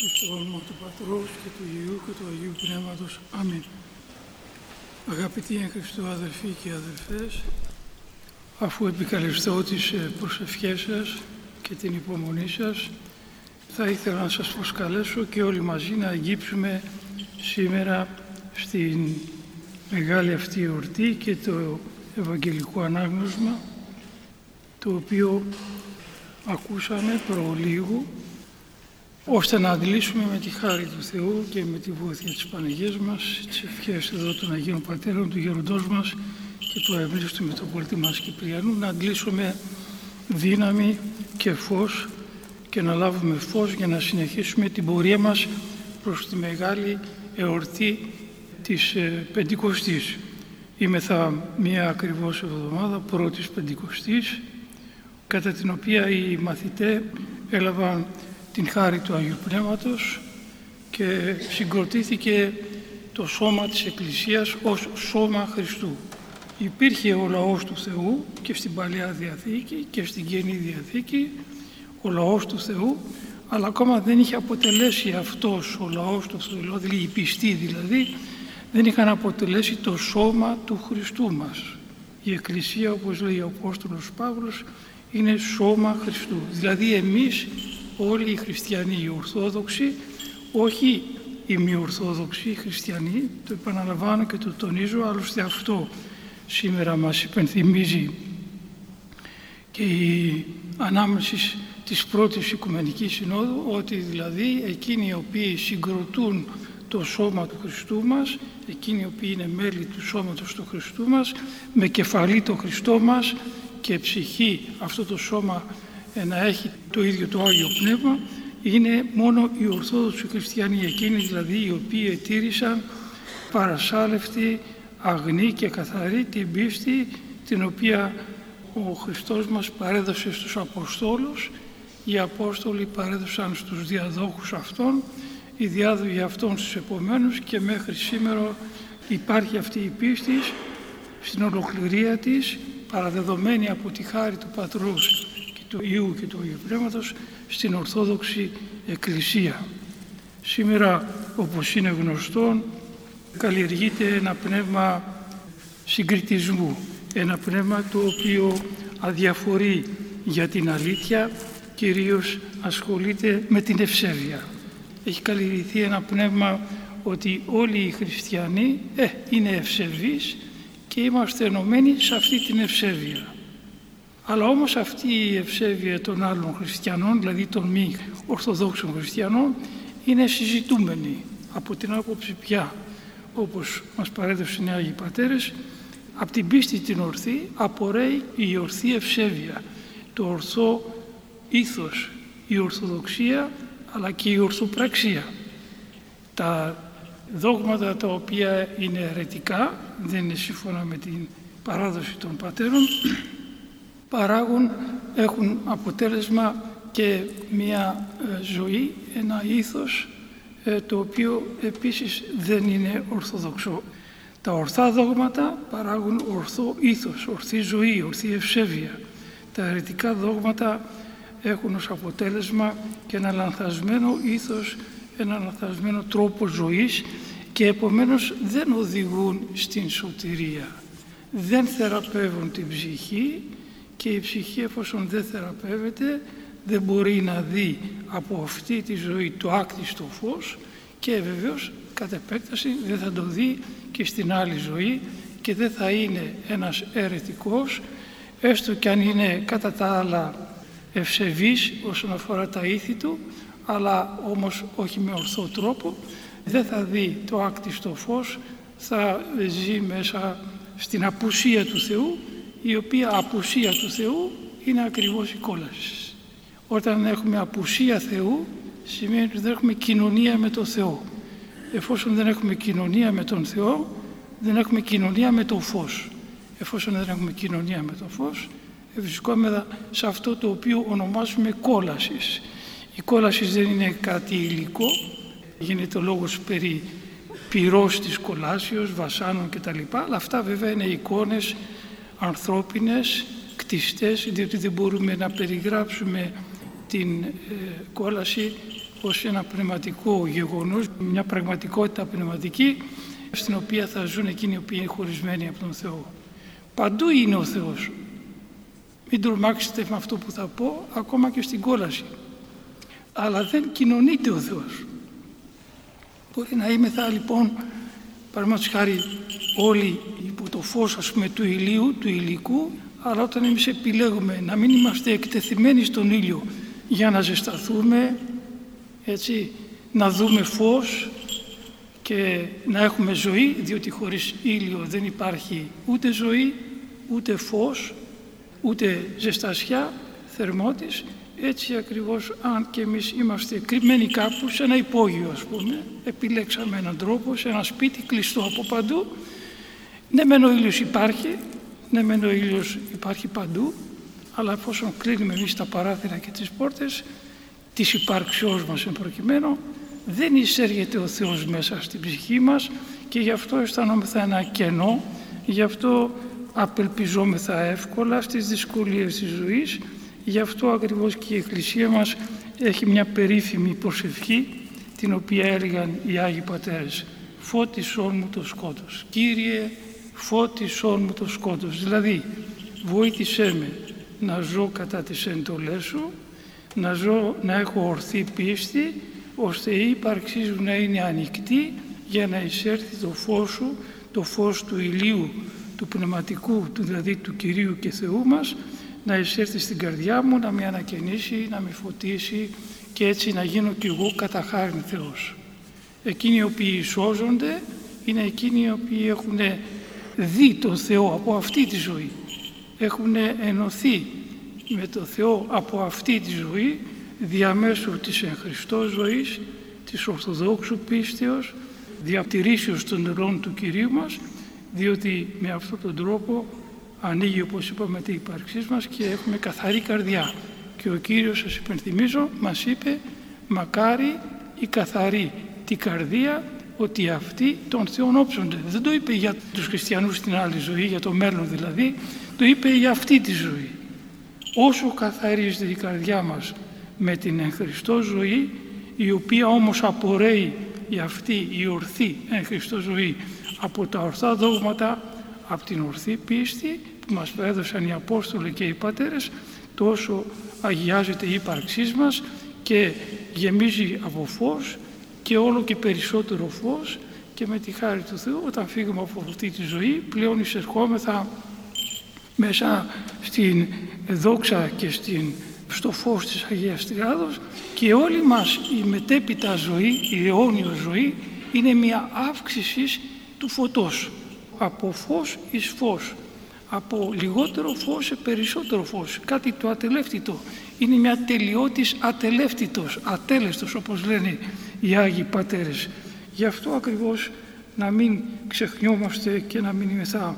Στο όνομα του Πατρός και του Υιού και του Αγίου Πνεύματος. Αμήν. Αγαπητοί εν Χριστώ αδελφοί και αδελφές, αφού επικαλεστώ τις προσευχές σας και την υπομονή σας, θα ήθελα να σας προσκαλέσω και όλοι μαζί να αγγίψουμε σήμερα στην μεγάλη αυτή εορτή και το Ευαγγελικό Ανάγνωσμα, το οποίο ακούσαμε προλίγου, ώστε να αντλήσουμε με τη χάρη του Θεού και με τη βοήθεια της Παναγίας μας, τις ευχές εδώ των Αγίων Πατέρων, του Γεροντός μας και του Αευλίστου Μητροπολίτη μας Κυπριανού, να αντλήσουμε δύναμη και φως και να λάβουμε φως για να συνεχίσουμε την πορεία μας προς τη μεγάλη εορτή της Πεντηκοστής. Είμεθα μία ακριβώς εβδομάδα πρώτης Πεντηκοστής, κατά την οποία οι μαθητές έλαβαν την χάρη του Αγίου Πνεύματος και συγκροτήθηκε το σώμα της Εκκλησίας ως σώμα Χριστού. Υπήρχε ο λαός του Θεού και στην Παλαιά Διαθήκη και στην Καινή Διαθήκη, ο λαός του Θεού, αλλά ακόμα δεν είχε αποτελέσει αυτός ο λαός του Θεού, δηλαδή οι πιστοί δηλαδή, δεν είχαν αποτελέσει το σώμα του Χριστού μας. Η Εκκλησία, όπως λέει ο Απόστολος Παύλος, είναι σώμα Χριστού. Δηλαδή εμείς όλοι οι χριστιανοί, οι Ορθόδοξοι, όχι οι μη Ορθόδοξοι χριστιανοί, το επαναλαμβάνω και το τονίζω, άλλωστε αυτό σήμερα μας υπενθυμίζει και η ανάμεση της πρώτης Οικουμενικής Συνόδου, ότι δηλαδή εκείνοι οι οποίοι συγκροτούν το σώμα του Χριστού μας, εκείνοι οι οποίοι είναι μέλη του σώματος του Χριστού μας, με κεφαλή το Χριστό μας και ψυχή αυτό το σώμα να έχει το ίδιο το Άγιο Πνεύμα, είναι μόνο οι Ορθόδοξοι χριστιανοί, εκείνοι δηλαδή οι οποίοι ετήρησαν παρασάλευτη, αγνή και καθαρή την πίστη την οποία ο Χριστός μας παρέδωσε στους Αποστόλους, οι Απόστολοι παρέδωσαν στους διαδόχους αυτών, οι διάδοχοι αυτών στους επομένους, και μέχρι σήμερα υπάρχει αυτή η πίστη στην ολοκληρία της, παραδεδομένη από τη χάρη του Πατρός και του Υιού και του Αγίου Πνεύματος στην Ορθόδοξη Εκκλησία. Σήμερα, όπως είναι γνωστό, καλλιεργείται ένα πνεύμα συγκριτισμού, ένα πνεύμα το οποίο αδιαφορεί για την αλήθεια, κυρίως ασχολείται με την ευσέβεια. Έχει καλλιεργηθεί ένα πνεύμα ότι όλοι οι χριστιανοί είναι ευσεβείς και είμαστε ενωμένοι σε αυτή την ευσέβεια. Αλλά όμως αυτή η ευσέβεια των άλλων χριστιανών, δηλαδή των μη Ορθοδόξων χριστιανών, είναι συζητούμενη από την άποψη πια, όπως μας παρέδωσαν οι Άγιοι Πατέρες, από την πίστη την ορθή απορρέει η ορθή ευσέβεια, το ορθό ήθος, η Ορθοδοξία αλλά και η Ορθοπραξία. Τα δόγματα τα οποία είναι αιρετικά, δεν είναι σύμφωνα με την παράδοση των πατέρων, έχουν αποτέλεσμα και μια ζωή, ένα ήθος το οποίο επίσης δεν είναι ορθοδοξό. Τα ορθά δόγματα παράγουν ορθό ήθος, ορθή ζωή, ορθή ευσέβεια. Τα αιρετικά δόγματα έχουν ως αποτέλεσμα και ένα λανθασμένο ήθος, ένα λανθασμένο τρόπο ζωής και επομένως δεν οδηγούν στην σωτηρία. Δεν θεραπεύουν την ψυχή και η ψυχή, εφόσον δεν θεραπεύεται, δεν μπορεί να δει από αυτή τη ζωή το άκτιστο φως και βεβαίως κατ' επέκταση δεν θα το δει και στην άλλη ζωή και δεν θα είναι ένας αιρετικός, έστω κι αν είναι κατά τα άλλα ευσεβής όσον αφορά τα ήθη του, αλλά όμως όχι με ορθό τρόπο, δεν θα δει το άκτιστο φως, θα ζει μέσα στην απουσία του Θεού, η οποία απουσία του Θεού είναι ακριβώς η κόλαση. Όταν έχουμε απουσία Θεού, σημαίνει ότι δεν έχουμε κοινωνία με τον Θεό. Εφόσον δεν έχουμε κοινωνία με τον Θεό, δεν έχουμε κοινωνία με το φως. Εφόσον δεν έχουμε κοινωνία με το φως, βρισκόμεθα σε αυτό το οποίο ονομάζουμε κόλασης. Η κόλαση δεν είναι κάτι υλικό, γίνεται λόγος περί πυρός της κολάσεως, βασάνων κτλ. Αλλά αυτά βέβαια είναι εικόνες ανθρώπινες, κτιστές, διότι δεν μπορούμε να περιγράψουμε την κόλαση ως ένα πνευματικό γεγονός, μια πραγματικότητα πνευματική στην οποία θα ζουν εκείνοι οι οποίοι είναι χωρισμένοι από τον Θεό. Παντού είναι ο Θεός. Μην τρομάξετε με αυτό που θα πω, ακόμα και στην κόλαση. Αλλά δεν κοινωνείται ο Θεός. Μπορεί να είμεθα λοιπόν, παραδείγματος χάρη, όλοι υπό το φως του ηλίου, του υλικού, αλλά όταν εμείς επιλέγουμε να μην είμαστε εκτεθειμένοι στον ήλιο για να ζεσταθούμε, έτσι, να δούμε φως και να έχουμε ζωή, διότι χωρίς ήλιο δεν υπάρχει ούτε ζωή, ούτε φως, ούτε ζεστασιά, θερμότης. Έτσι ακριβώς, αν και εμείς είμαστε κρυμμένοι κάπου, σε ένα υπόγειο ας πούμε, επιλέξαμε έναν τρόπο, σε ένα σπίτι κλειστό από παντού, ναι μεν ο ήλιος υπάρχει, ναι μεν ο ήλιος υπάρχει παντού, αλλά εφόσον κλείνουμε εμείς τα παράθυρα και τις πόρτες της υπάρξεώς μας εν προκειμένου, δεν εισέρχεται ο Θεός μέσα στην ψυχή μας και γι' αυτό αισθανόμεθα ένα κενό, γι' αυτό απελπιζόμεθα εύκολα στις δυσκολίες της ζωής. Γι' αυτό ακριβώς και η Εκκλησία μας έχει μια περίφημη προσευχή, την οποία έλεγαν οι Άγιοι Πατέρες: «Φώτισόν μου το σκότος». Κύριε, φώτισόν μου το σκότος. Δηλαδή, βοήθησέ με να ζω κατά τις εντολές σου, να έχω ορθή πίστη, ώστε η ύπαρξή σου να είναι ανοιχτή για να εισέρθει το φως σου, το φως του ηλίου, του πνευματικού, δηλαδή του Κυρίου και Θεού μας, να εισέρθει στην καρδιά μου, να με ανακαινήσει, να με φωτίσει και έτσι να γίνω κι εγώ κατά χάριν Θεός. Εκείνοι οι οποίοι σώζονται είναι εκείνοι οι οποίοι έχουν δει τον Θεό από αυτή τη ζωή. Έχουν ενωθεί με τον Θεό από αυτή τη ζωή, διαμέσου της εν Χριστώ ζωής, της Ορθοδόξου πίστεως, διατηρήσεως των αιρών του Κυρίου μας, διότι με αυτόν τον τρόπο ανοίγει, όπως είπαμε, την ύπαρξή μας και έχουμε καθαρή καρδιά. Και ο Κύριος, σας υπενθυμίζω, μας είπε: μακάρι η καθαρή τη καρδία, ότι αυτοί τον Θεόν όψονται. Δεν το είπε για τους χριστιανούς στην άλλη ζωή, για το μέλλον δηλαδή, το είπε για αυτή τη ζωή. Όσο καθαρίζεται η καρδιά μας με την εν Χριστώ ζωή, η οποία όμως απορρέει η αυτή η ορθή εν Χριστώ ζωή από τα ορθά δόγματα, από την ορθή πίστη που μας έδωσαν οι Απόστολοι και οι Πατέρες, τόσο αγιάζεται η ύπαρξή μας και γεμίζει από φως και όλο και περισσότερο φως, και με τη χάρη του Θεού όταν φύγουμε από αυτή τη ζωή πλέον εισερχόμεθα μέσα στην δόξα και στο φως της Αγίας Τριάδος, και όλη μας η μετέπειτα ζωή, η αιώνιο ζωή, είναι μια αύξηση του φωτός, από φως εις φως, από λιγότερο φως σε περισσότερο φως, κάτι το ατελεύτητο. Είναι μια τελειώτης ατελεύτητος, ατέλεστος, όπως λένε οι Άγιοι Πατέρες. Γι' αυτό ακριβώς να μην ξεχνιόμαστε και να μην είμαστε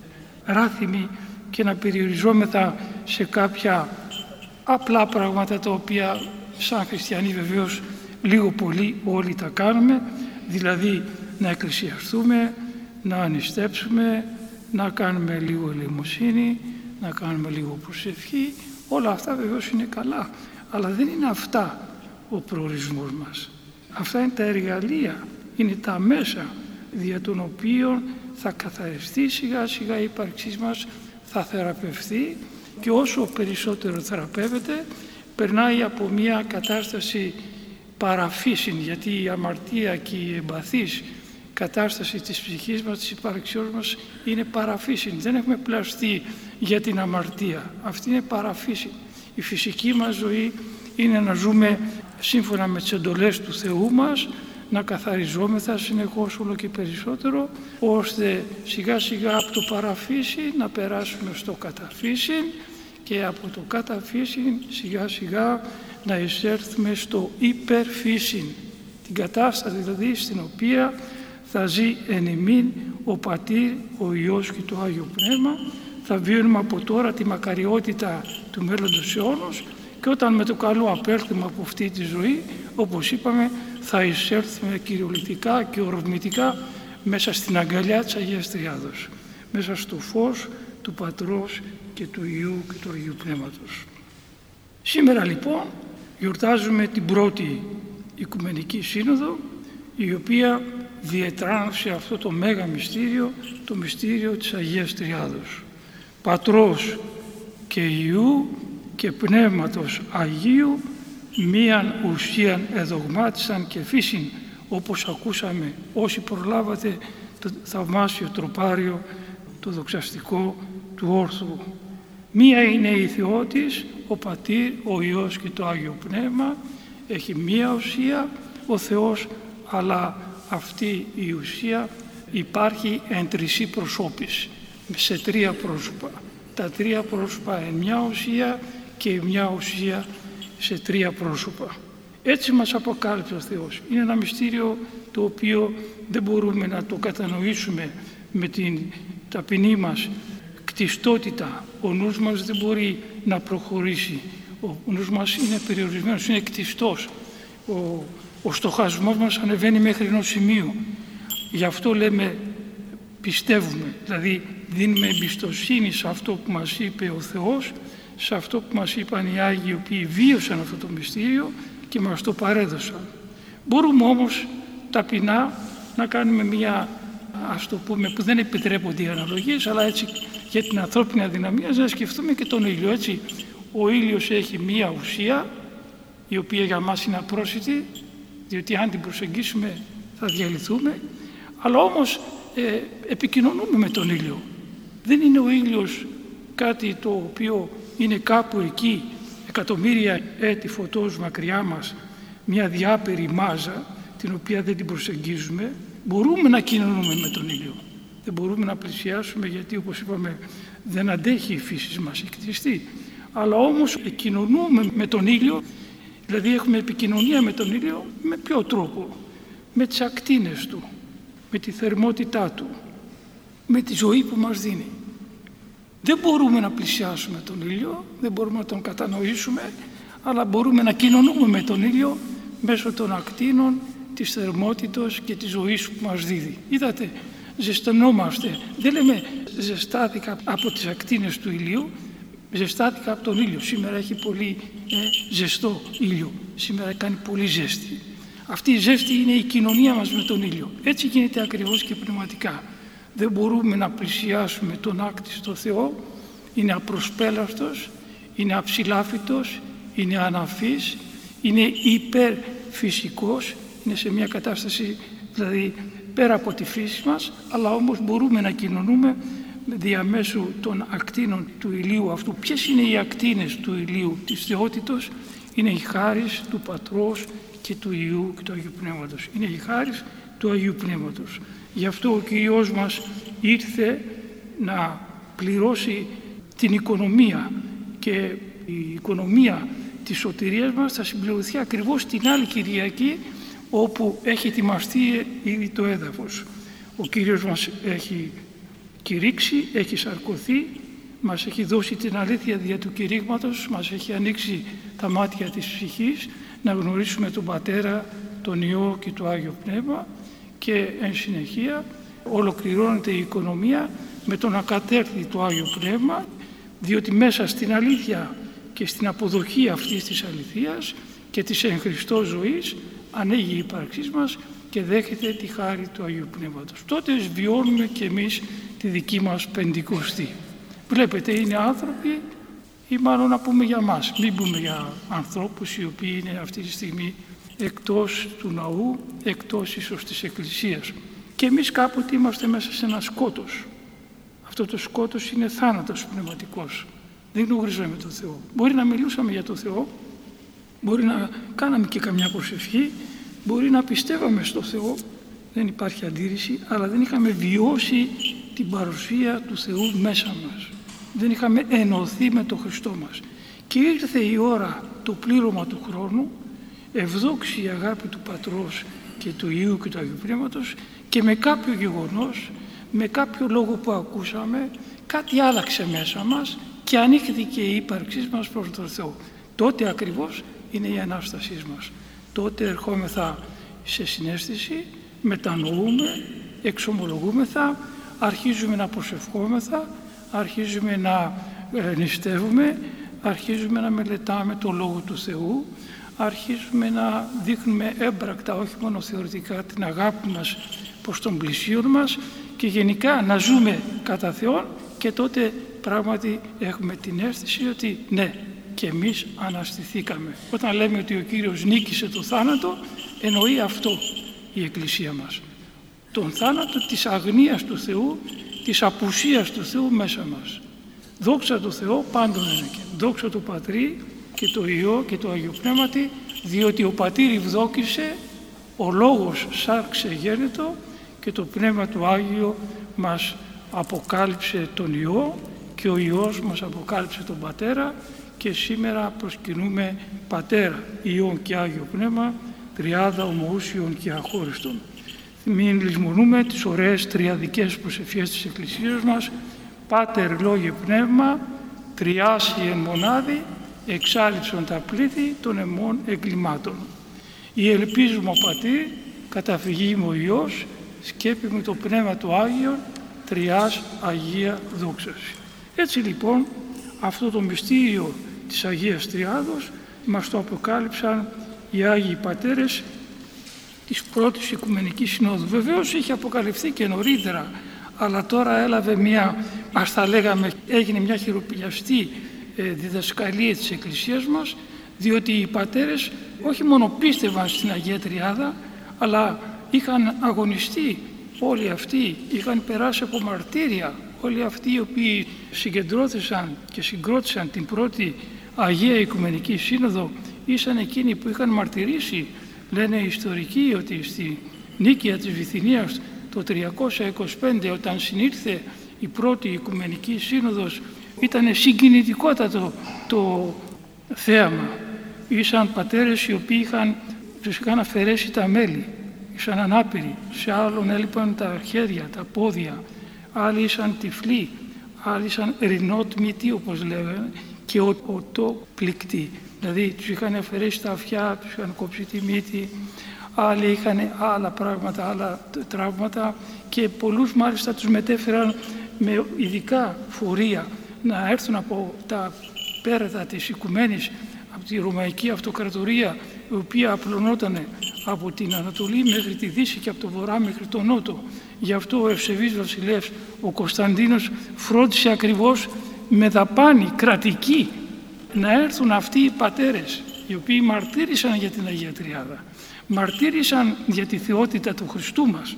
ράθυμοι και να περιοριζόμεθα σε κάποια απλά πράγματα, τα οποία σαν χριστιανοί βεβαίως λίγο πολύ όλοι τα κάνουμε, δηλαδή να εκκλησιαστούμε, να ανιστέψουμε, να κάνουμε λίγο ελεημοσύνη, να κάνουμε λίγο προσευχή. Όλα αυτά βεβαίως είναι καλά, αλλά δεν είναι αυτά ο προορισμός μας. Αυτά είναι τα εργαλεία, είναι τα μέσα δια των οποίων θα καθαριστεί σιγά σιγά η ύπαρξή μας, θα θεραπευθεί, και όσο περισσότερο θεραπεύεται περνάει από μια κατάσταση παραφύσιν, γιατί η αμαρτία και η εμπαθής κατάσταση της ψυχής μας, της υπάρξεώς μας είναι παραφύσιν. Δεν έχουμε πλαστεί για την αμαρτία, αυτή είναι παραφύσιν. Η φυσική μας ζωή είναι να ζούμε σύμφωνα με τις εντολές του Θεού μας, να καθαριζόμεθα συνεχώς όλο και περισσότερο, ώστε σιγά σιγά από το παραφύσιν να περάσουμε στο καταφύσιν και από το καταφύσιν σιγά σιγά να εισέλθουμε στο υπερφύσιν, την κατάσταση δηλαδή στην οποία θα ζει εν ημίν ο Πατήρ, ο Υιός και το Άγιο Πνεύμα. Θα βιώνουμε από τώρα τη μακαριότητα του μέλλοντος αιώνος, και όταν με το καλό απέλθουμε από αυτή τη ζωή, όπως είπαμε, θα εισέλθουμε κυριολεκτικά και ορμητικά μέσα στην αγκαλιά της Αγίας Τριάδος, μέσα στο φως του Πατρός και του Υιού και του Αγίου Πνεύματος. Σήμερα λοιπόν γιορτάζουμε την πρώτη Οικουμενική Σύνοδο, η οποία διετράνωσε αυτό το μέγα μυστήριο, το μυστήριο της Αγίας Τριάδος. Πατρός και Υιού και Πνεύματος Αγίου, μίαν ουσίαν εδογμάτισαν και φύσιν, όπως ακούσαμε όσοι προλάβατε το θαυμάσιο τροπάριο, το δοξαστικό του όρθου. Μία είναι η Θεότης, ο Πατήρ, ο Υιός και το Άγιο Πνεύμα. Έχει μία ουσία ο Θεός, αλλά αυτή η ουσία υπάρχει εν τρισή προσώπης, σε τρία πρόσωπα. Τα τρία πρόσωπα εν μια ουσία και μια ουσία σε τρία πρόσωπα. Έτσι μας αποκάλυψε ο Θεός. Είναι ένα μυστήριο το οποίο δεν μπορούμε να το κατανοήσουμε με την ταπεινή μας κτιστότητα. Ο νους μας δεν μπορεί να προχωρήσει. Ο νους μας είναι περιορισμένος, είναι κτιστός. Ο στοχασμός μας ανεβαίνει μέχρι ενός σημείου. Γι' αυτό λέμε πιστεύουμε, δηλαδή δίνουμε εμπιστοσύνη σε αυτό που μας είπε ο Θεός, σε αυτό που μας είπαν οι Άγιοι, οι οποίοι βίωσαν αυτό το μυστήριο και μας το παρέδωσαν. Μπορούμε όμως ταπεινά να κάνουμε μια, ας το πούμε, που δεν επιτρέπονται οι αναλογίες, αλλά έτσι για την ανθρώπινη αδυναμία να σκεφτούμε και τον ήλιο. Έτσι, ο ήλιος έχει μια ουσία η οποία για μας είναι απρόσιτη, διότι αν την προσεγγίσουμε θα διαλυθούμε, αλλά όμως επικοινωνούμε με τον ήλιο. Δεν είναι ο ήλιος κάτι το οποίο είναι κάπου εκεί, εκατομμύρια έτη φωτός μακριά μας, μια διάπερη μάζα την οποία δεν την προσεγγίζουμε. Μπορούμε να κοινωνούμε με τον ήλιο. Δεν μπορούμε να πλησιάσουμε γιατί, όπως είπαμε, δεν αντέχει η φύση μας εκτιστεί. Αλλά όμως κοινωνούμε με τον ήλιο, δηλαδή έχουμε επικοινωνία με τον ήλιο. Με ποιο τρόπο? Με τις ακτίνες του, με τη θερμότητά του, με τη ζωή που μας δίνει. Δεν μπορούμε να πλησιάσουμε τον ήλιο, δεν μπορούμε να τον κατανοήσουμε, αλλά μπορούμε να κοινωνούμε με τον ήλιο μέσω των ακτίνων, της θερμότητας και της ζωής που μας δίδει. Είδατε, ζεσθενόμαστε. Δεν λέμε ζεστάθηκα από τις ακτίνες του ηλίου, ζεστάθηκα από τον ήλιο. Σήμερα έχει πολύ ζεστό ήλιο. Σήμερα κάνει πολύ ζέστη. Αυτή η ζέστη είναι η κοινωνία μας με τον ήλιο. Έτσι γίνεται ακριβώς και πνευματικά. Δεν μπορούμε να πλησιάσουμε τον άκτιστο Θεό. Είναι απροσπέλαστος, είναι αψηλάφιτος, είναι αναφής, είναι υπερφυσικός, είναι σε μια κατάσταση δηλαδή πέρα από τη φύση μας, αλλά όμως μπορούμε να κοινωνούμε διαμέσου των ακτίνων του ηλίου αυτού. Ποιες είναι οι ακτίνες του ηλίου της θεότητος? Είναι η χάρις του Πατρός και του Υιού και του Αγίου Πνεύματος. Είναι η χάρις του Αγίου Πνεύματος. Γι' αυτό ο Κύριος μας ήρθε να πληρώσει την οικονομία, και η οικονομία της σωτηρίας μας θα συμπληρωθεί ακριβώς την άλλη Κυριακή, όπου έχει ετοιμαστεί ήδη το έδαφος. Ο Κύριος μας έχει κηρύξει, έχει σαρκωθεί, μας έχει δώσει την αλήθεια δια του κηρύγματος, μας έχει ανοίξει τα μάτια της ψυχής να γνωρίσουμε τον Πατέρα, τον Υιό και το Άγιο Πνεύμα, και εν συνεχεία ολοκληρώνεται η οικονομία με το να κατέρθει το Άγιο Πνεύμα, διότι μέσα στην αλήθεια και στην αποδοχή αυτής της αληθείας και της εν Χριστώ ζωής ανοίγει η ύπαρξή μας και δέχεται τη χάρη του Αγίου Πνεύματος. Τότε βιώνουμε και εμείς τη δική μας Πεντηκοστή. Βλέπετε, είναι άνθρωποι, ή μάλλον να πούμε για μας, μην πούμε για ανθρώπους οι οποίοι είναι αυτή τη στιγμή εκτός του ναού, εκτός ίσως της Εκκλησίας. Και εμείς κάποτε είμαστε μέσα σε ένα σκότος. Αυτό το σκότος είναι θάνατος πνευματικός. Δεν γνωρίζαμε τον Θεό. Μπορεί να μιλούσαμε για τον Θεό, μπορεί να κάναμε και καμιά προσευχή, μπορεί να πιστεύαμε στο Θεό, δεν υπάρχει αντίρρηση, αλλά δεν είχαμε βιώσει την παρουσία του Θεού μέσα μας. Δεν είχαμε ενωθεί με τον Χριστό μας. Και ήρθε η ώρα, το πλήρωμα του χρόνου, ευδόξη η αγάπη του Πατρός και του Υιού και του Αγίου Πνεύματος, και με κάποιο γεγονός, με κάποιο λόγο που ακούσαμε, κάτι άλλαξε μέσα μας και ανοίχθηκε η ύπαρξή μας προς τον Θεό. Τότε ακριβώς είναι η Ανάστασή μας. Τότε ερχόμεθα σε συναίσθηση, μετανοούμε, εξομολογούμεθα, αρχίζουμε να προσευχόμεθα, αρχίζουμε να νηστεύουμε, αρχίζουμε να μελετάμε τον Λόγο του Θεού, αρχίζουμε να δείχνουμε έμπρακτα, όχι μόνο θεωρητικά, την αγάπη μας προς τον πλησίον μας και γενικά να ζούμε κατά Θεόν, και τότε πράγματι έχουμε την αίσθηση ότι ναι, και εμείς αναστηθήκαμε. Όταν λέμε ότι ο Κύριος νίκησε το θάνατο, εννοεί αυτό η Εκκλησία μας. Τον θάνατο της αγνίας του Θεού, της απουσίας του Θεού μέσα μας. Δόξα τω Θεώ πάντων ενεκέ. Δόξα του Πατρί και το Υιό και το Αγίου Πνεύματι, διότι ο Πατήρ ευδόκησε, ο Λόγος σάρξε γένετο και το Πνεύμα του Άγιο μας αποκάλυψε τον Υιό και ο Υιός μας αποκάλυψε τον Πατέρα, και σήμερα προσκυνούμε Πατέρα, Υιόν και Άγιο Πνεύμα, τριάδα ομοούσιον και αχώριστον. Μην λησμονούμε τις ωραίες τριαδικές προσευχές της Εκκλησίας μας. Πάτερ Λόγε Πνεύμα, τριάσι εν μονάδι, εξάλληψον τα πλήθη των εμών εγκλημάτων. Η ελπίζουμε ο Πατήρ, καταφυγή μου ο Υιός, σκέπη μου το Πνεύμα του Άγιον, τριάς Αγία δόξαση. Έτσι λοιπόν αυτό το μυστήριο της Αγίας Τριάδος μας το αποκάλυψαν οι Άγιοι Πατέρες της πρώτης Οικουμενικής Συνόδου. Βεβαίως είχε αποκαλυφθεί και νωρίτερα, αλλά τώρα έλαβε μια, ας τα λέγαμε, έγινε μια χειροπιαστή διδασκαλία της Εκκλησίας μας, διότι οι Πατέρες όχι μόνο πίστευαν στην Αγία Τριάδα, αλλά είχαν αγωνιστεί όλοι αυτοί, είχαν περάσει από μαρτύρια. Όλοι αυτοί οι οποίοι συγκεντρώθησαν και συγκρότησαν την πρώτη Αγία Οικουμενική Σύνοδο ήσαν εκείνοι που είχαν μαρτυρήσει. Λένε οι ιστορικοί ότι στη Νίκαια της Βυθινίας το 325, όταν συνήλθε η πρώτη Οικουμενική Σύνοδος, ήταν συγκινητικότατο το θέαμα. Ήσαν πατέρες οι οποίοι τους είχαν αφαιρέσει τα μέλη, ήσαν ανάπηροι, σε άλλον έλειπαν τα χέρια, τα πόδια, άλλοι ήσαν τυφλοί, άλλοι ήσαν ρινότμητοι όπως λέγανε, και οτοπληκτοί. Δηλαδή τους είχαν αφαιρέσει τα αυτιά, τους είχαν κόψει τη μύτη, άλλοι είχαν άλλα πράγματα, άλλα τραύματα, και πολλούς μάλιστα τους μετέφεραν με ειδικά φορεία να έρθουν από τα πέρατα της Οικουμένης, από τη Ρωμαϊκή Αυτοκρατορία, η οποία απλωνόταν από την Ανατολή μέχρι τη Δύση και από το Βορρά μέχρι τον Νότο. Γι' αυτό ο ευσεβής βασιλεύς ο Κωνσταντίνος φρόντισε ακριβώς με δαπάνη κρατική να έρθουν αυτοί οι πατέρες, οι οποίοι μαρτύρησαν για την Αγία Τριάδα, μαρτύρησαν για τη θεότητα του Χριστού μας,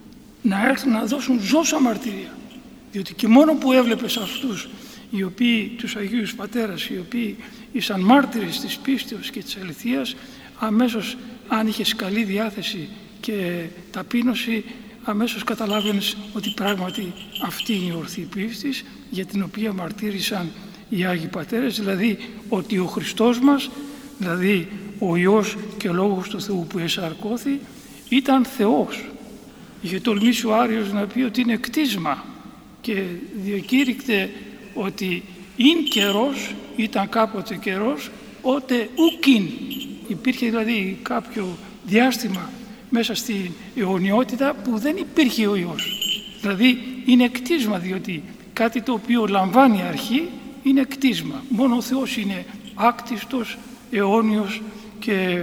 να έρθουν να δώσουν ζώσα μαρτυρία. Διότι και μόνο που έβλεπες αυτούς οι οποίοι, τους Αγίους Πατέρας, οι οποίοι ήσαν μάρτυρες της πίστεως και της αληθείας, αμέσως αν είχες καλή διάθεση και ταπείνωση, αμέσως καταλάβαινες ότι πράγματι αυτή είναι η ορθή πίστης για την οποία μαρτύρησαν οι Άγιοι Πατέρες, δηλαδή ότι ο Χριστός μας, δηλαδή ο Υιός και ο Λόγος του Θεού που εσαρκώθη, ήταν Θεός. Είχε τολμήσει ο Άριος να πει ότι είναι κτίσμα και διακήρυκτε ότι «ειν καιρός», ήταν κάποτε καιρός, «ότε ουκιν». Υπήρχε δηλαδή κάποιο διάστημα μέσα στην αιωνιότητα που δεν υπήρχε ο Υιός. Δηλαδή είναι κτίσμα, διότι κάτι το οποίο λαμβάνει αρχή είναι κτίσμα. Μόνο ο Θεός είναι άκτιστος, αιώνιος και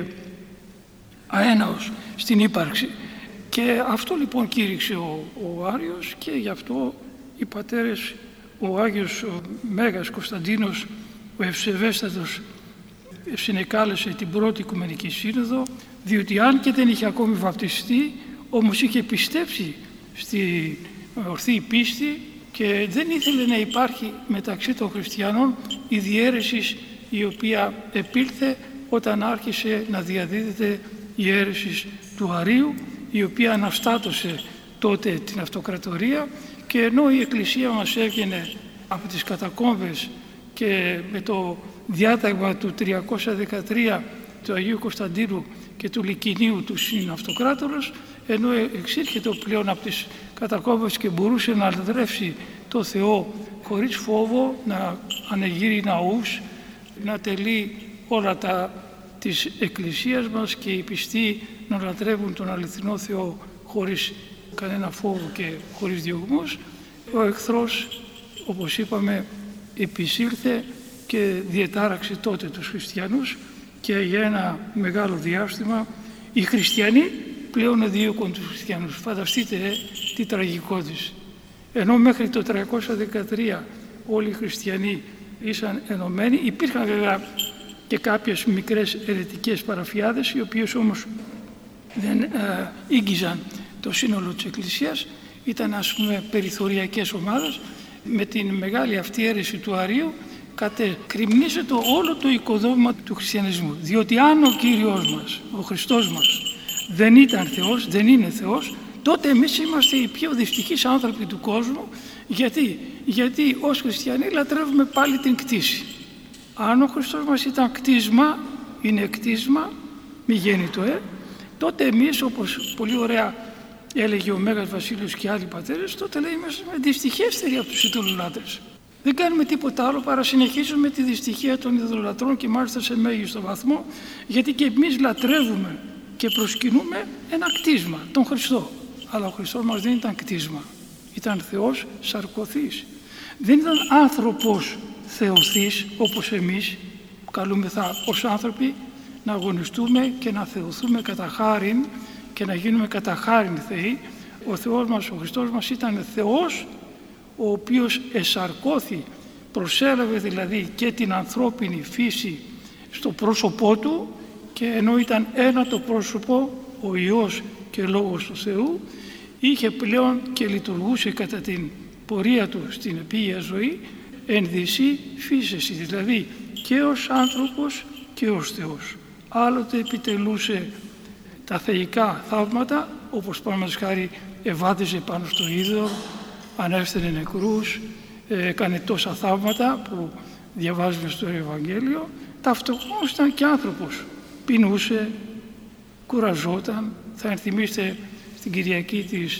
αέναος στην ύπαρξη. Και αυτό λοιπόν κήρυξε ο Άριος, και γι' αυτό οι πατέρες, ο Άγιος ο Μέγας Κωνσταντίνος, ο ευσεβέστατος, συνεκάλεσε την πρώτη Οικουμενική Σύνοδο, διότι αν και δεν είχε ακόμη βαπτιστεί, όμως είχε πιστέψει στη ορθή πίστη και δεν ήθελε να υπάρχει μεταξύ των χριστιανών η διαίρεση η οποία επήλθε όταν άρχισε να διαδίδεται η αίρεση του Αρείου, η οποία αναστάτωσε τότε την αυτοκρατορία, και ενώ η Εκκλησία μας έβγαινε από τις κατακόμβες και με το διάταγμα του 313 του Αγίου Κωνσταντίνου και του Λυκεινίου του συναυτοκράτορος, ενώ εξήρχεται πλέον από τις κατακόμβες και μπορούσε να λατρεύσει το Θεό χωρίς φόβο, να ανεγείρει ναούς, να τελεί όλα της Εκκλησίας μας και οι πιστοί να λατρεύουν τον αληθινό Θεό χωρίς κανένα φόβο και χωρίς διωγμούς, ο εχθρός, όπως είπαμε, επισήλθε και διετάραξε τότε τους χριστιανούς, και για ένα μεγάλο διάστημα οι χριστιανοί πλέον εδίωκαν τους χριστιανούς. Φανταστείτε τι τραγικό της. Ενώ μέχρι το 313 όλοι οι χριστιανοί ήσαν ενωμένοι, υπήρχαν βέβαια και κάποιες μικρές αιρετικές παραφιάδες, οι οποίες όμως δεν ήγγιζαν το σύνολο της Εκκλησίας, ήταν ας πούμε περιθωριακές ομάδες. Με την μεγάλη αυτή αίρεση του Αρείου κατεκριμνίζεται όλο το οικοδόμημα του χριστιανισμού. Διότι αν ο Κύριος μας, ο Χριστός μας, δεν ήταν Θεός, δεν είναι Θεός, τότε εμείς είμαστε οι πιο δυστυχείς άνθρωποι του κόσμου. Γιατί ως χριστιανοί λατρεύουμε πάλι την κτήση. Αν ο Χριστός μας ήταν κτίσμα, είναι κτίσμα, μη γέννητο, τότε εμείς, όπως πολύ ωραία έλεγε ο Μέγας Βασίλειος και άλλοι πατέρες, τότε λέει είμαστε δυστυχέστεροι από τους ειδωλολάτρες. Δεν κάνουμε τίποτα άλλο παρά συνεχίζουμε τη δυστυχία των ειδωλολατρών και μάλιστα σε μέγιστο βαθμό, γιατί και εμείς λατρεύουμε και προσκυνούμε ένα κτίσμα, τον Χριστό. Αλλά ο Χριστός μας δεν ήταν κτίσμα, ήταν Θεός σαρκωθής. Δεν ήταν άνθρωπος θεωθής όπως εμείς καλούμεθα ως άνθρωποι να αγωνιστούμε και να θεωθούμε κατά χάριν και να γίνουμε κατά χάριν Θεοί. Ο Θεός μας, ο Χριστός μας ήταν Θεός ο οποίος εσαρκώθη, προσέλαβε δηλαδή και την ανθρώπινη φύση στο πρόσωπό του, και ενώ ήταν ένα το πρόσωπο, ο Υιός και Λόγος του Θεού, είχε πλέον και λειτουργούσε κατά την πορεία του στην επίγεια ζωή εν δυσί φύσεση, δηλαδή και ως άνθρωπος και ως Θεός. Άλλοτε επιτελούσε τα θεϊκά θαύματα, όπως παραδείγματος χάρη ευάδιζε πάνω στο είδωλο, ανέστηνε νεκρούς, έκανε τόσα θαύματα που διαβάζουμε στο Ευαγγέλιο. Ταυτόχρονα ήταν και άνθρωπος. Πεινούσε, κουραζόταν. Θα ενθυμίστε στην Κυριακή της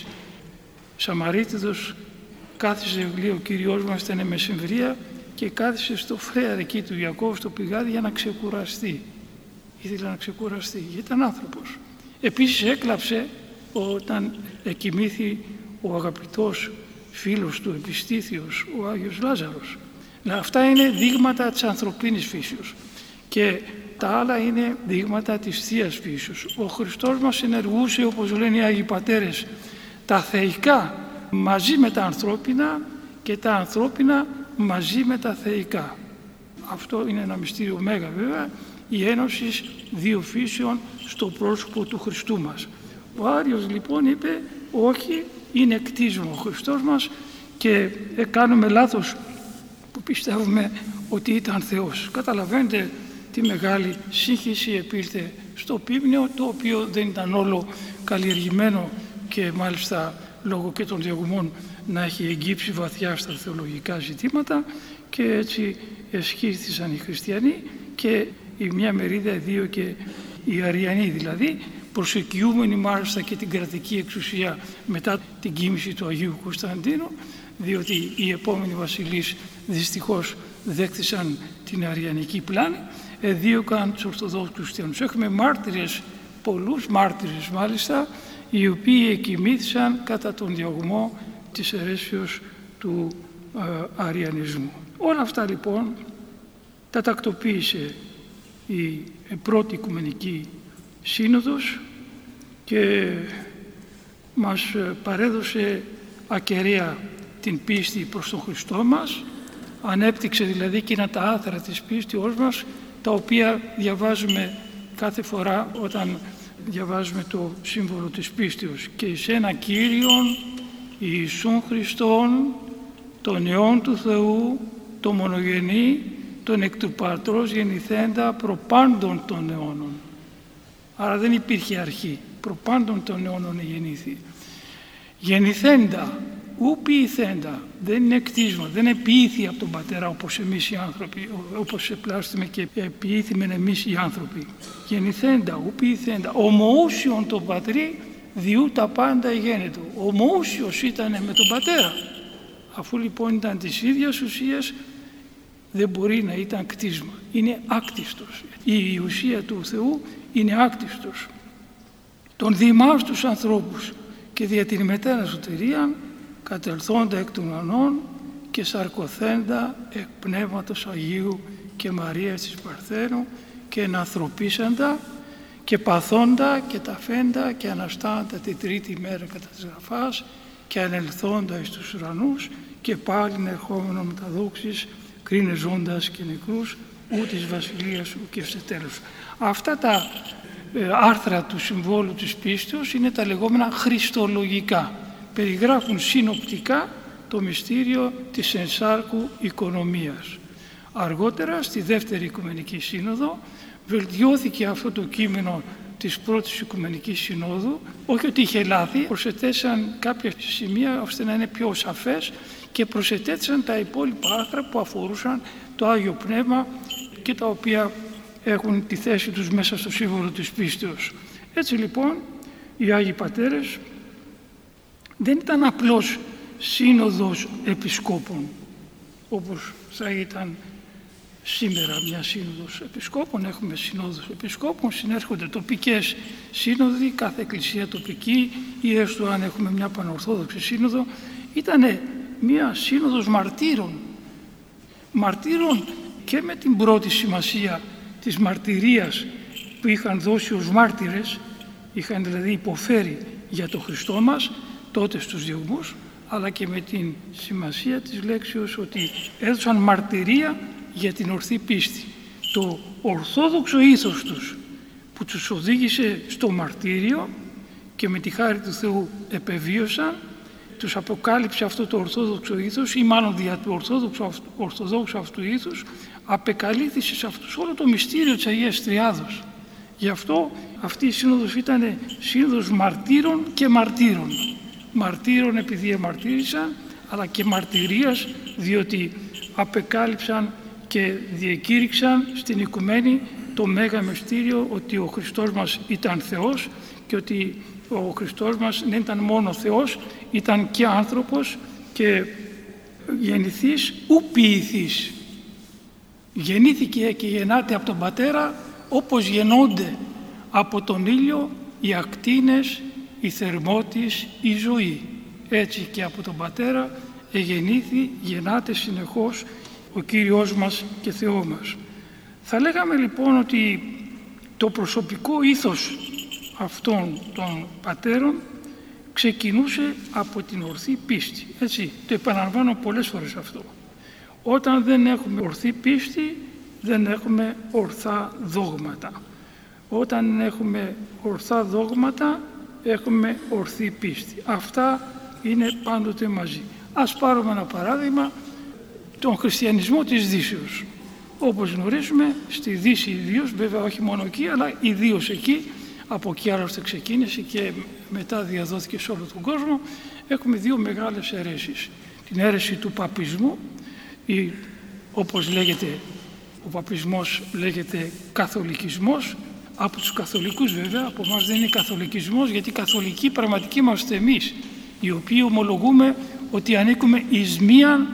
Σαμαρίτιδος, κάθισε ο Κύριος μας, ήταν μεσημβρία και κάθισε στο φρέαρ εκεί του Ιακώβ στο πηγάδι για να ξεκουραστεί. Ήθελε να ξεκουραστεί, γιατί ήταν άνθρωπος. Επίσης έκλαψε όταν εκοιμήθη ο αγαπητός φίλος του Επιστήθιος, ο Άγιος Λάζαρος. Αυτά είναι δείγματα της ανθρωπίνης φύσεως και τα άλλα είναι δείγματα της Θείας φύσεως. Ο Χριστός μας ενεργούσε, όπως λένε οι Άγιοι Πατέρες, τα θεϊκά μαζί με τα ανθρώπινα και τα ανθρώπινα μαζί με τα θεϊκά. Αυτό είναι ένα μυστήριο μέγα βέβαια, η ένωση δύο φύσεων στο πρόσωπο του Χριστού μας. Ο Άριος λοιπόν είπε όχι, είναι κτίσμα ο Χριστός μας και κάνουμε λάθος που πιστεύουμε ότι ήταν Θεός. Καταλαβαίνετε τι μεγάλη σύγχυση επήλθε στο Πίμνιο, το οποίο δεν ήταν όλο καλλιεργημένο και μάλιστα λόγω και των διαγωγών να έχει εγγύψει βαθιά στα θεολογικά ζητήματα, και έτσι εσχίστησαν οι χριστιανοί και η μια μερίδα δύο και οι Αριανοί, δηλαδή προσεκιούμενοι μάλιστα και την κρατική εξουσία μετά την κοίμηση του Αγίου Κωνσταντίνου, διότι οι επόμενοι βασιλείς δυστυχώς δέχτησαν την αριανική πλάνη, εδίωκαν τους Ορθοδόξους Χριστιανούς. Έχουμε μάρτυρες, πολλούς μάρτυρες μάλιστα, οι οποίοι εκοιμήθησαν κατά τον διωγμό της αιρέσεως του αριανισμού. Όλα αυτά λοιπόν τα τακτοποίησε η πρώτη Οικουμενική Σύνοδος και μας παρέδωσε ακεραία την πίστη προς τον Χριστό μας, ανέπτυξε δηλαδή εκείνα τα άθρα της πίστης μας, τα οποία διαβάζουμε κάθε φορά όταν διαβάζουμε το σύμβολο της πίστεως. Και εις ένα Κύριον Ιησούν Χριστόν, τον Υιόν του Θεού, το μονογενή, τον εκ του Πατρός γεννηθέντα προπάντων των αιώνων. Άρα δεν υπήρχε αρχή, προπάντων των αιώνων γεννήθη. Γεννηθέντα, ου ποιηθέντα, δεν είναι κτίσμα, δεν επιήθη από τον Πατέρα όπως εμείς οι άνθρωποι, όπως επλάστημε και επιήθημεν εμείς οι άνθρωποι. Γεννηθέντα, ου ποιηθέντα, ομοούσιον τον Πατρί, διού τα πάντα γένετο. Ομοούσιος ήταν με τον Πατέρα. Αφού λοιπόν ήταν της ίδιας ουσίας, δεν μπορεί να ήταν κτίσμα. Είναι άκτιστος. Η ουσία του Θεού είναι άκτιστος. Τον διημάς τους ανθρώπους και δια την μετέρα σωτηρία κατελθόντα εκ των ουρανών και σαρκωθέντα εκ Πνεύματος Αγίου και Μαρίας της Παρθένου και ενανθρωπίσαντα και παθώντα και ταφέντα και αναστάντα τη τρίτη μέρα κατά της γραφάς και ανελθόντα εις τους ουρανούς και πάλιν ερχόμενο με τα δόξης κρίνε ζώντας και νεκρούς ου της βασιλείας σου και ευστετέλους. Αυτά τα άρθρα του συμβόλου της πίστεως είναι τα λεγόμενα χριστολογικά. Περιγράφουν συνοπτικά το μυστήριο της ενσάρκου οικονομίας. Αργότερα, στη Δεύτερη Οικουμενική Σύνοδο, βελτιώθηκε αυτό το κείμενο της Πρώτης Οικουμενικής Συνόδου, όχι ότι είχε λάθη, προσετέθησαν κάποια σημεία ώστε να είναι πιο σαφές και προσετέθησαν τα υπόλοιπα άρθρα που αφορούσαν το Άγιο Πνεύμα και τα οποία έχουν τη θέση τους μέσα στο σύμβολο της πίστεως. Έτσι λοιπόν, οι Άγιοι Πατέρες δεν ήταν απλώς σύνοδος επισκόπων, όπως θα ήταν σήμερα μια σύνοδος επισκόπων. Έχουμε συνόδους επισκόπων, συνέρχονται τοπικές σύνοδοι, κάθε εκκλησία τοπική ή έστω αν έχουμε μια πανορθόδοξη σύνοδο. Ήταν μια σύνοδος μαρτύρων και με την πρώτη σημασία της μαρτυρίας που είχαν δώσει ως μάρτυρες, είχαν δηλαδή υποφέρει για το Χριστό μας τότε στους διωγμούς, αλλά και με την σημασία της λέξεως ότι έδωσαν μαρτυρία για την ορθή πίστη. Το ορθόδοξο ήθος τους που τους οδήγησε στο μαρτύριο και με τη χάρη του Θεού επεβίωσαν, τους αποκάλυψε αυτό το ορθόδοξο ήθος ή μάλλον δια του ορθοδόξου αυτού ήθους απεκαλύφθησε σε αυτούς όλο το μυστήριο της Αγίας Τριάδος. Γι' αυτό αυτή η σύνοδος ήταν σύνοδος μαρτύρων και μαρτύρων. Μαρτύρων επειδή εμαρτύρησαν, αλλά και μαρτυρίας διότι απεκάλυψαν και διακήρυξαν στην οικουμένη το μέγα μυστήριο ότι ο Χριστός μας ήταν Θεός και ότι ο Χριστός μας δεν ήταν μόνο Θεός, ήταν και άνθρωπος και γεννηθής ου ποιηθής. Γεννήθηκε και γεννάται από τον Πατέρα όπως γεννώνται από τον ήλιο οι ακτίνες, η θερμότης, η ζωή. Έτσι και από τον Πατέρα εγεννήθη, γεννάται συνεχώς ο Κύριος μας και Θεό μας. Θα λέγαμε λοιπόν ότι το προσωπικό ήθος αυτών των πατέρων ξεκινούσε από την ορθή πίστη. Έτσι, το επαναλαμβάνω πολλές φορές αυτό. Όταν δεν έχουμε ορθή πίστη, δεν έχουμε ορθά δόγματα. Όταν έχουμε ορθά δόγματα, έχουμε ορθή πίστη. Αυτά είναι πάντοτε μαζί. Ας πάρουμε ένα παράδειγμα, τον χριστιανισμό της Δύσεως. Όπως γνωρίζουμε, στη Δύση ιδίως, βέβαια όχι μόνο εκεί, αλλά ιδίως εκεί, από εκεί άλλωστε ξεκίνησε και μετά διαδόθηκε σε όλο τον κόσμο, έχουμε δύο μεγάλες αιρέσεις. Την αίρεση του παπισμού, ή όπως λέγεται, ο παπισμός λέγεται καθολικισμός, από τους καθολικούς βέβαια, από εμάς δεν είναι καθολικισμός, γιατί καθολικοί πραγματικοί είμαστε εμείς, οι οποίοι ομολογούμε ότι ανήκουμε εις μίαν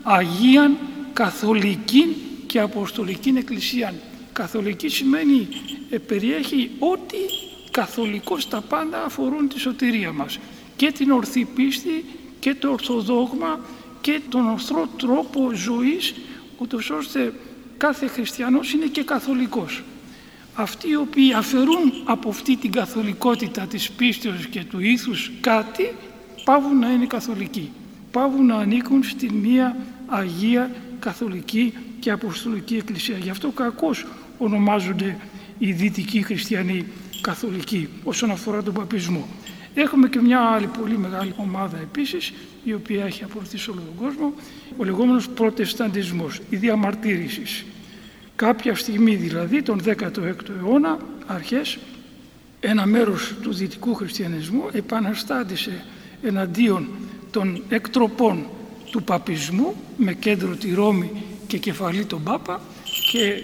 Αγίαν Καθολικήν και Αποστολικήν Εκκλησίαν. Καθολική σημαίνει περιέχει ό,τι καθολικός τα πάντα αφορούν τη σωτηρία μας. Και την ορθή πίστη και το ορθοδόγμα και τον ορθρό τρόπο ζωής, ούτως ώστε κάθε χριστιανός είναι και καθολικός. Αυτοί οι οποίοι αφαιρούν από αυτή την καθολικότητα της πίστεως και του ήθους κάτι, πάβουν να είναι καθολικοί. Πάβουν να ανήκουν στην μία Αγία Καθολική και Αποστολική Εκκλησία. Γι' αυτό κακώς ονομάζονται οι δυτικοί χριστιανοί καθολικοί όσον αφορά τον παπισμό. Έχουμε και μια άλλη πολύ μεγάλη ομάδα επίσης, η οποία έχει απορριφθεί σε όλο τον κόσμο, ο λεγόμενος προτεσταντισμός, η διαμαρτύρηση. Κάποια στιγμή δηλαδή, τον 16ο αιώνα, αρχές, ένα μέρος του δυτικού χριστιανισμού επαναστάτησε εναντίον των εκτροπών του παπισμού με κέντρο τη Ρώμη και κεφαλή τον Πάπα και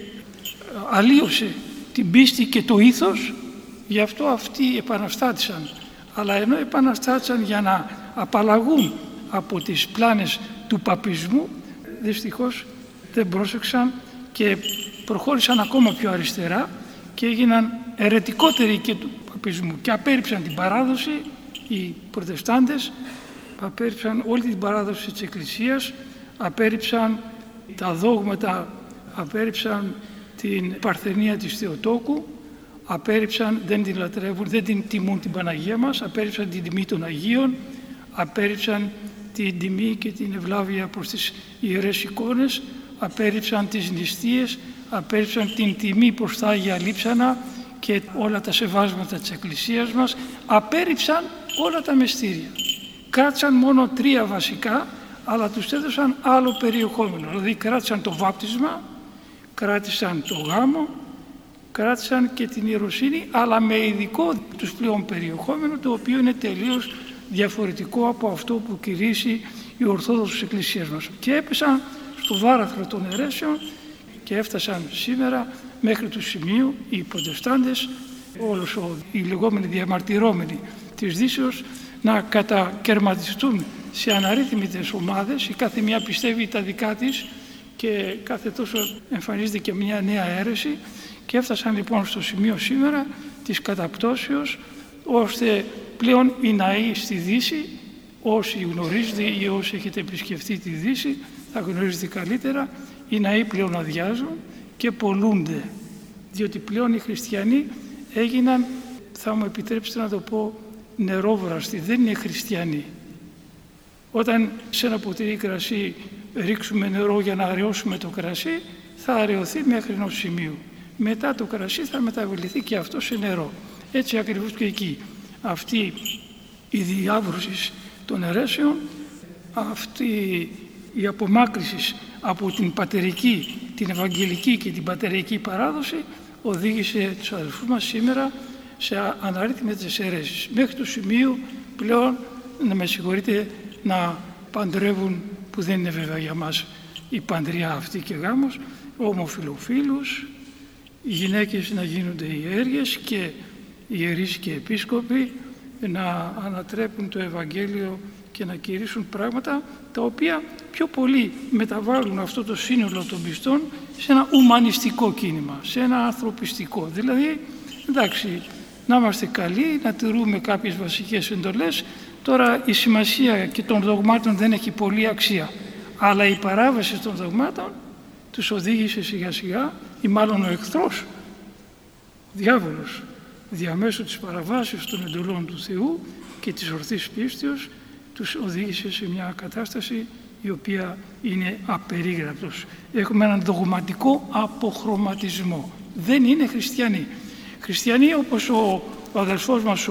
αλλίωσε την πίστη και το ήθος, γι' αυτό αυτοί επαναστάτησαν. Αλλά ενώ επαναστάτησαν για να απαλλαγούν από τις πλάνες του παπισμού, δυστυχώς δεν πρόσεξαν και προχώρησαν ακόμα πιο αριστερά και έγιναν αιρετικότεροι και του παπισμού και απέρριψαν την παράδοση. Οι προτεστάντες απέρριψαν όλη την παράδοση της Εκκλησίας, απέρριψαν τα δόγματα, απέρριψαν την Παρθενία της Θεοτόκου, απέρριψαν, δεν την λατρεύουν, δεν την τιμούν την Παναγία μας, απέρριψαν την τιμή των Αγίων, απέρριψαν την τιμή και την ευλάβεια προς τις ιερές εικόνες, απέρριψαν τις νηστείες, απέρριψαν την τιμή προς τα Άγια Λείψανα και όλα τα σεβάσματα της Εκκλησίας μας, απέρριψαν όλα τα μυστήρια. Κράτησαν μόνο 3 βασικά, αλλά τους έδωσαν άλλο περιεχόμενο. Δηλαδή κράτησαν το βάπτισμα, κράτησαν το γάμο, κράτησαν και την ιεροσύνη, αλλά με ειδικό τους πλέον περιεχόμενο, το οποίο είναι τελείως διαφορετικό από αυτό που κηρύσσει η Ορθόδοξη Εκκλησία μας. Και έπεσαν στο βάραθρο των αιρέσεων και έφτασαν σήμερα μέχρι του σημείου οι Προτεστάντες, οι λεγόμενοι διαμαρτυρόμενοι της Δύσεως, να κατακερματιστούν σε αναρρύθμιτες ομάδες, η κάθε μία πιστεύει τα δικά της και κάθε τόσο εμφανίζεται και μια νέα αίρεση, και έφτασαν λοιπόν στο σημείο σήμερα της καταπτώσεως, ώστε πλέον οι ναοί στη Δύση, όσοι γνωρίζετε ή όσοι έχετε επισκεφτεί τη Δύση θα γνωρίζετε καλύτερα, οι ναοί πλέον αδειάζουν και πωλούνται, διότι πλέον οι χριστιανοί έγιναν, θα μου επιτρέψετε να το πω, νερόβραστοι, δεν είναι χριστιανοί. Όταν σε ένα ποτήρι κρασί ρίξουμε νερό για να αραιώσουμε το κρασί, θα αραιωθεί μέχρι ενός σημείου. Μετά το κρασί θα μεταβληθεί και αυτό σε νερό. Έτσι ακριβώς και εκεί. Αυτή η διάβρωση των αιρέσεων, αυτή η απομάκρυση από την πατερική, την ευαγγελική και την πατερική παράδοση οδήγησε τους αδελφούς μας σήμερα σε αναρρύθμιτες αιρέσεις. Μέχρι το σημείο πλέον, να με συγχωρείτε, να παντρεύουν, που δεν είναι βέβαια για μας η παντριά αυτή και γάμος, ομοφιλοφίλους, οι γυναίκες να γίνονται ιέρειες και ιερείς και επίσκοποι να ανατρέπουν το Ευαγγέλιο και να κηρύσουν πράγματα τα οποία πιο πολύ μεταβάλλουν αυτό το σύνολο των πιστών σε ένα ουμανιστικό κίνημα, σε ένα ανθρωπιστικό. Δηλαδή, εντάξει, να είμαστε καλοί, να τηρούμε κάποιες βασικές εντολές. Τώρα η σημασία και των δογμάτων δεν έχει πολύ αξία, αλλά η παράβαση των δογμάτων τους οδήγησε σιγά σιγά, ή μάλλον ο εχθρός, ο διάβολος, διαμέσου της παραβάσεως των εντολών του Θεού και της ορθής πίστεως, τους οδήγησε σε μια κατάσταση η οποία είναι απερίγραπτος. Έχουμε έναν δογματικό αποχρωματισμό. Δεν είναι χριστιανοί. Χριστιανοί όπως ο αδελφός μας,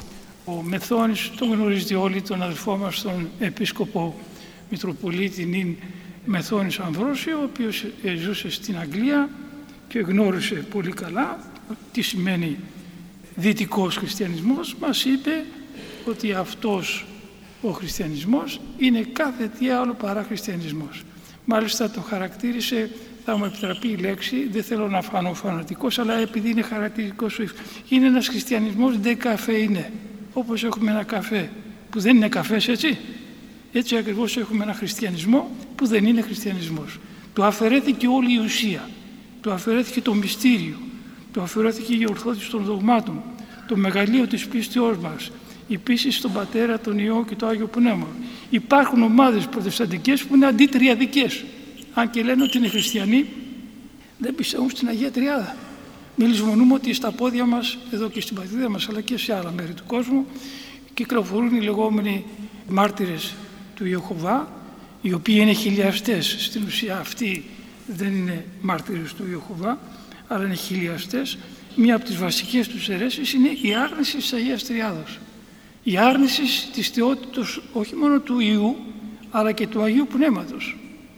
ο Μεθόνης, τον γνωρίζετε όλοι, τον αδελφό μας, τον επίσκοπο Μητροπολίτη νυν Μεθόνης Αμβρόσιο, ο οποίος ζούσε στην Αγγλία και γνώρισε πολύ καλά τι σημαίνει δυτικός χριστιανισμός. Μας είπε ότι αυτός ο χριστιανισμός είναι κάθε τι άλλο παρά χριστιανισμός. Μάλιστα το χαρακτήρισε, θα μου επιτραπεί η λέξη, δεν θέλω να φανώ φανατικός, αλλά επειδή είναι χαρακτηριστικός, είναι ένας χριστιανισμός ντε καφέ είναι. Όπως έχουμε ένα καφέ που δεν είναι καφές, έτσι ακριβώς έχουμε ένα χριστιανισμό που δεν είναι χριστιανισμός. Του αφαιρέθηκε όλη η ουσία, του αφαιρέθηκε το μυστήριο, του αφαιρέθηκε η ορθότητα των δογμάτων, το μεγαλείο της πίστεώς μας, η πίστη στον Πατέρα, τον Υιό και το Άγιο Πνεύμα. Υπάρχουν ομάδες προτεσταντικές που είναι αντιτριαδικές. Αν και λένε ότι είναι χριστιανοί, δεν πιστεύουν στην Αγία Τριάδα. Μην λησμονούμε ότι στα πόδια μας, εδώ και στην πατρίδα μας, αλλά και σε άλλα μέρη του κόσμου, κυκλοφορούν οι λεγόμενοι μάρτυρες του Ιεχωβά, οι οποίοι είναι χιλιαστές. Στην ουσία αυτοί δεν είναι μάρτυρες του Ιεχωβά, αλλά είναι χιλιαστές. Μία από τις βασικές τους αιρέσεις είναι η άρνηση της Αγίας Τριάδος. Η άρνηση της θεότητος όχι μόνο του Υιού, αλλά και του Αγίου Πνεύματος.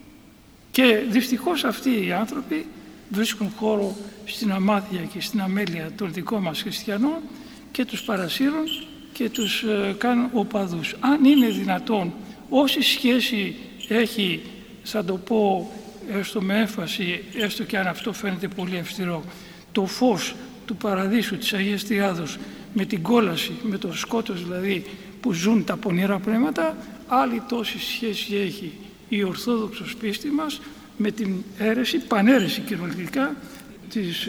Και δυστυχώς αυτοί οι άνθρωποι βρίσκουν χώρο στην αμάθεια και στην αμέλεια των δικών μας χριστιανών και τους παρασύρουν και τους κάνουν οπαδούς. Αν είναι δυνατόν, όση σχέση έχει, θα το πω έστω με έμφαση, έστω και αν αυτό φαίνεται πολύ αυστηρό, το φως του παραδείσου της Αγίας Τριάδος με την κόλαση, με το σκότος δηλαδή που ζουν τα πονηρά πνεύματα, άλλη τόση σχέση έχει η ορθόδοξος πίστη μας με την αίρεση, παναίρεση κυριολεκτικά, τις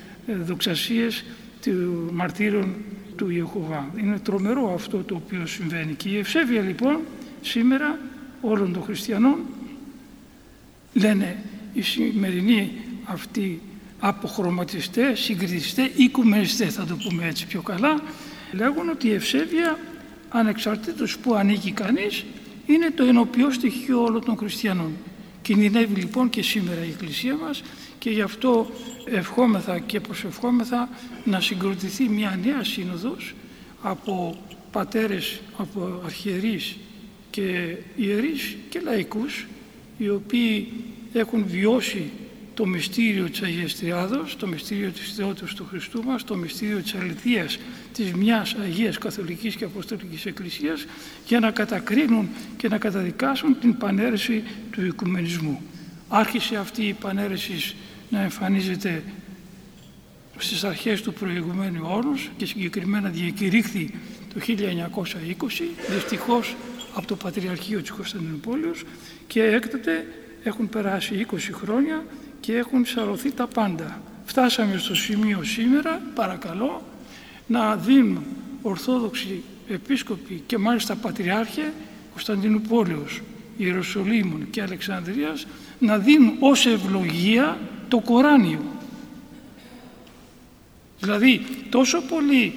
δοξασίες του μαρτύρων του Ιεχωβά. Είναι τρομερό αυτό το οποίο συμβαίνει. Και η ευσέβεια λοιπόν σήμερα όλων των χριστιανών, λένε οι σημερινοί αυτοί αποχρωματιστές, συγκριτιστές, οικουμενιστές θα το πούμε έτσι πιο καλά, λέγουν ότι η ευσέβεια, ανεξαρτήτως που ανήκει κανείς, είναι το ενοποιό στοιχείο όλων των χριστιανών. Κινδυνεύει λοιπόν και σήμερα η Εκκλησία μας και γι' αυτό ευχόμεθα και προσευχόμεθα να συγκροτηθεί μια νέα σύνοδος από πατέρες, από αρχιερείς και ιερείς και λαϊκούς, οι οποίοι έχουν βιώσει το μυστήριο της Αγίας Τριάδος, το μυστήριο της Θεότητας του Χριστού μας, το μυστήριο της αληθείας της μιας Αγίας Καθολικής και Αποστολικής Εκκλησίας, για να κατακρίνουν και να καταδικάσουν την παναίρεση του οικουμενισμού. Άρχισε αυτή η παναίρεση να εμφανίζεται στις αρχές του προηγουμένου αιώνα και συγκεκριμένα διακηρύχθη το 1920, δυστυχώς από το Πατριαρχείο της Κωνσταντινούπολης, και έκτοτε έχουν περάσει 20 χρόνια και έχουν σαρωθεί τα πάντα. Φτάσαμε στο σημείο σήμερα, παρακαλώ, να δίνουν Ορθόδοξοι Επίσκοποι και μάλιστα Πατριάρχε Κωνσταντινούπολης, Ιεροσολύμων και Αλεξανδρίας να δίνουν ως ευλογία το Κοράνιο. Δηλαδή τόσο πολύ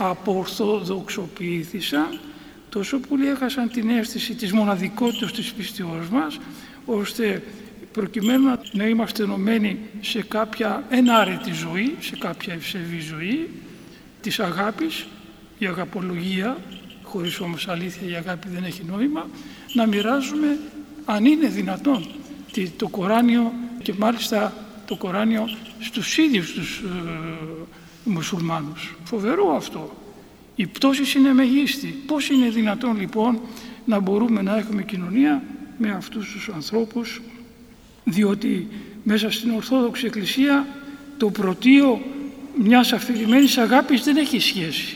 απορθοδοξοποιήθησαν, τόσο πολύ έχασαν την αίσθηση της μοναδικότητας της πίστεως μας, ώστε προκειμένου να είμαστε ενωμένοι σε κάποια ενάρετη ζωή, σε κάποια ευσεβή ζωή της αγάπης, η αγαπολογία, χωρίς όμως αλήθεια η αγάπη δεν έχει νόημα, να μοιράζουμε, αν είναι δυνατόν, το Κοράνιο, και μάλιστα το Κοράνιο στους ίδιους τους μουσουλμάνους. Φοβερό αυτό. Η πτώση είναι μεγίστη. Πώς είναι δυνατόν λοιπόν να μπορούμε να έχουμε κοινωνία με αυτούς τους ανθρώπους, διότι μέσα στην Ορθόδοξη Εκκλησία το πρωτείο μιας αφηρημένης αγάπης δεν έχει σχέση.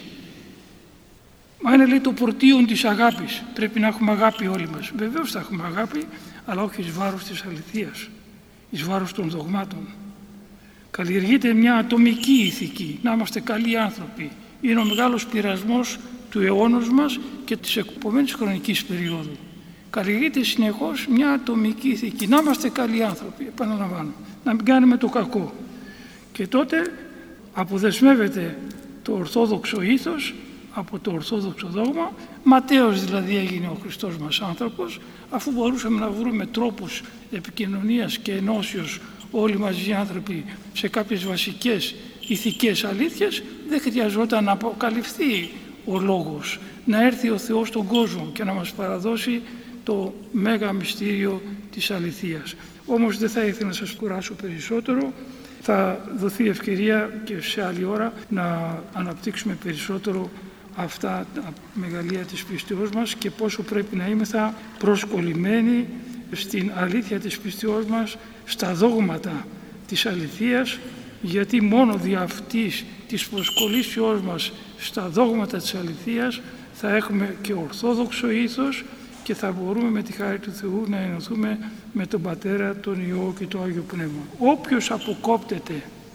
Μα είναι, λέει, το πρωτείο της αγάπης. Πρέπει να έχουμε αγάπη όλοι μας. Βεβαίως θα έχουμε αγάπη, αλλά όχι εις βάρος της αληθείας, εις βάρος των δογμάτων. Καλλιεργείται μια ατομική ηθική, να είμαστε καλοί άνθρωποι. Είναι ο μεγάλος πειρασμός του αιώνος μας και της επόμενης χρονικής περίοδου. Καλλιεργείται συνεχώς μια ατομική ηθική, να είμαστε καλοί άνθρωποι, επαναλαμβάνω, να μην κάνουμε το κακό. Και τότε αποδεσμεύεται το ορθόδοξο ήθος από το ορθόδοξο δόγμα. Ματέος δηλαδή έγινε ο Χριστός μας άνθρωπος, αφού μπορούσαμε να βρούμε τρόπους επικοινωνίας και ενώσεως όλοι μαζί οι άνθρωποι σε κάποιες βασικές ηθικές αλήθειες, δεν χρειαζόταν να αποκαλυφθεί ο λόγος, να έρθει ο Θεός στον κόσμο και να μας παραδώσει το μέγα μυστήριο της αληθείας. Όμως δεν θα ήθελα να σας κουράσω περισσότερο. Θα δοθεί ευκαιρία και σε άλλη ώρα να αναπτύξουμε περισσότερο αυτά τα μεγαλεία της πίστεως μας και πόσο πρέπει να είμεθα προσκολλημένοι στην αλήθεια της πίστεως μας, στα δόγματα της αληθείας, γιατί μόνο δι' αυτής της προσκολήσεώς μας στα δόγματα της αληθείας θα έχουμε και ορθόδοξο ήθος και θα μπορούμε με τη χάρη του Θεού να ενωθούμε με τον Πατέρα, τον Υιό και το Άγιο Πνεύμα. Όποιος αποκόπτεται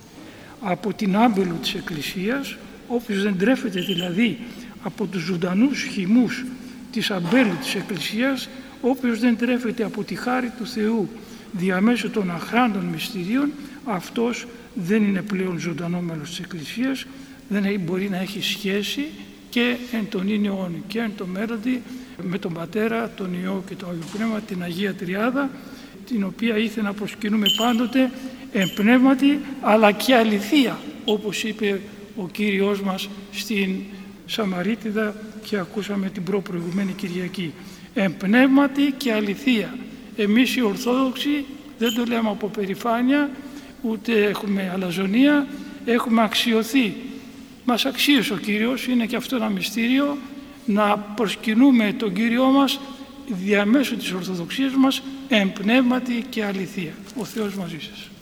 από την άμπελο της Εκκλησίας, όποιος δεν τρέφεται δηλαδή από τους ζωντανούς χυμούς της αμπέλου της Εκκλησίας, όποιος δεν τρέφεται από τη χάρη του Θεού διαμέσου των αχράντων μυστηρίων, αυτός δεν είναι πλέον ζωντανό μέλος της Εκκλησίας, δεν μπορεί να έχει σχέση και εν τον είναι αιώνη και εν το μέλλοντι με τον Πατέρα, τον Υιό και το Άγιο Πνεύμα, την Αγία Τριάδα, την οποία ήθελε να προσκυνούμε πάντοτε εν πνεύματι αλλά και αληθεία, όπως είπε ο Κύριος μας στην Σαμαρίτιδα και ακούσαμε την προηγουμένη Κυριακή. Εν πνεύματι και αληθεία. Εμείς οι Ορθόδοξοι δεν το λέμε από περηφάνεια, ούτε έχουμε αλαζονία, έχουμε αξιωθεί. Μας αξίωσε ο Κύριος, είναι και αυτό ένα μυστήριο, να προσκυνούμε τον Κύριό μας διαμέσου της Ορθοδοξίας μας εν πνεύματι και αληθεία. Ο Θεός μαζί σας.